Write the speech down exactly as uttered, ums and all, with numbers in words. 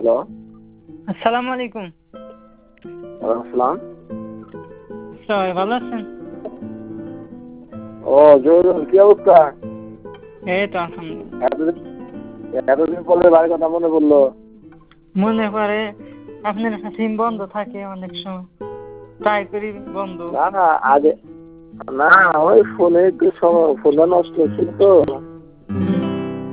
Hello. আসসালামু আলাইকুম। ওয়ালাইকুম আসসালাম। সবাই ভালো আছেন? ও জহিরুল, কি অবস্থা? এই তো আলহামদুলিল্লাহ। এতদিন এতদিন পরে বাড়ির কথা মনে পড়লো। মনে পড়ে, আপনার সিম বন্ধ থাকে অনেক সময়, ট্রাই করি বন্ধ। না না আগে না, ওই ফোনে একটু সময় ফোনটা নষ্ট হচ্ছিল তো।